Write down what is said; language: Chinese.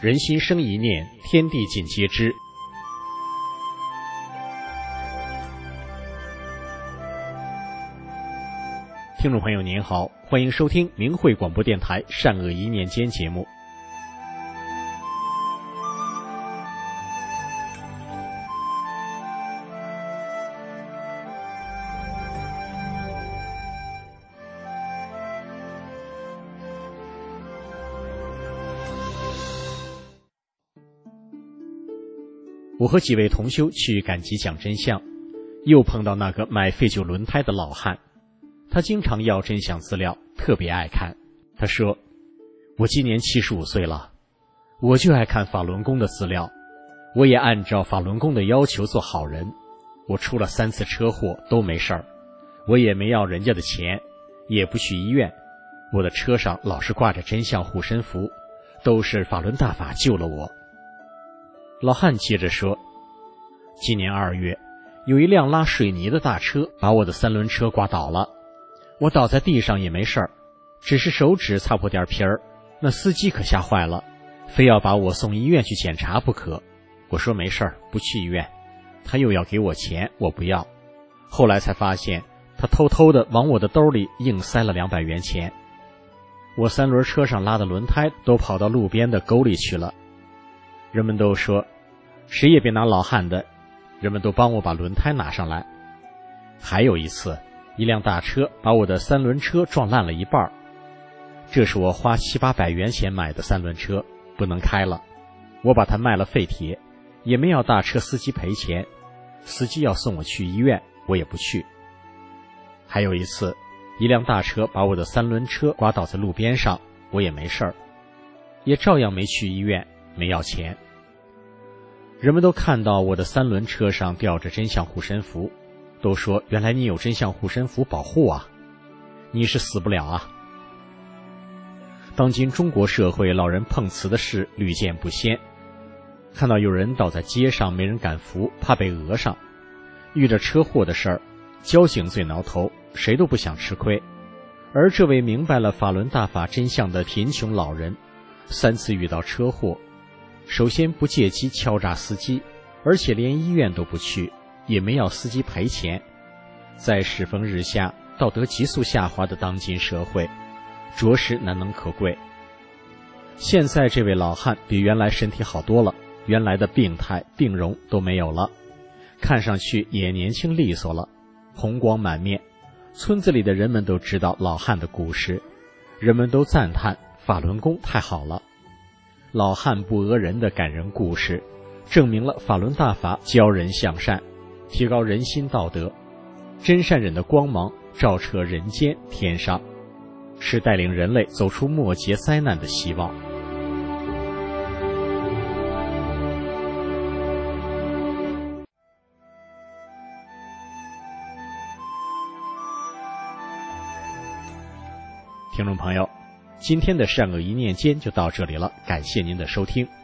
人心生一念，天地尽皆知。听众朋友您好，欢迎收听明慧广播电台善恶一念间节目。我和几位同修去赶集讲真相，又碰到那个买废旧轮胎的老汉。他经常要真相资料，特别爱看。他说，我今年75岁了，我就爱看法轮功的资料，我也按照法轮功的要求做好人。我出了3次车祸都没事儿，我也没要人家的钱，也不去医院，我的车上老是挂着真相护身符，都是法轮大法救了我。老汉接着说，今年2月，有一辆拉水泥的大车把我的3轮车刮倒了，我倒在地上也没事儿，只是手指擦破点皮儿，那司机可吓坏了，非要把我送医院去检查不可。我说没事儿，不去医院。他又要给我钱，我不要。后来才发现，他偷偷的往我的兜里硬塞了200元钱。我3轮车上拉的轮胎都跑到路边的沟里去了。人们都说，谁也别拿老汉的，人们都帮我把轮胎拿上来。还有一次，一辆大车把我的3轮车撞烂了一半，这是我花700-800元钱买的3轮车，不能开了，我把它卖了废铁，也没要大车司机赔钱，司机要送我去医院，我也不去。还有一次，一辆大车把我的3轮车刮倒在路边上，我也没事儿，也照样没去医院，没要钱。人们都看到我的3轮车上吊着真相护身符，都说原来你有真相护身符保护啊，你是死不了啊。当今中国社会老人碰瓷的事屡见不鲜，看到有人倒在街上没人敢扶，怕被讹上，遇着车祸的事儿，交警最挠头，谁都不想吃亏。而这位明白了法轮大法真相的贫穷老人，3次遇到车祸，首先不借机敲诈司机，而且连医院都不去，也没要司机赔钱。在世风日下、道德急速下滑的当今社会，着实难能可贵。现在这位老汉比原来身体好多了，原来的病态病容都没有了，看上去也年轻利索了，红光满面。村子里的人们都知道老汉的故事，人们都赞叹法轮功太好了。老汉不讹人的感人故事，证明了法轮大法教人向善，提高人心道德，真善忍的光芒照彻人间天上，是带领人类走出末劫灾难的希望。听众朋友，今天的善恶一念间就到这里了，感谢您的收听。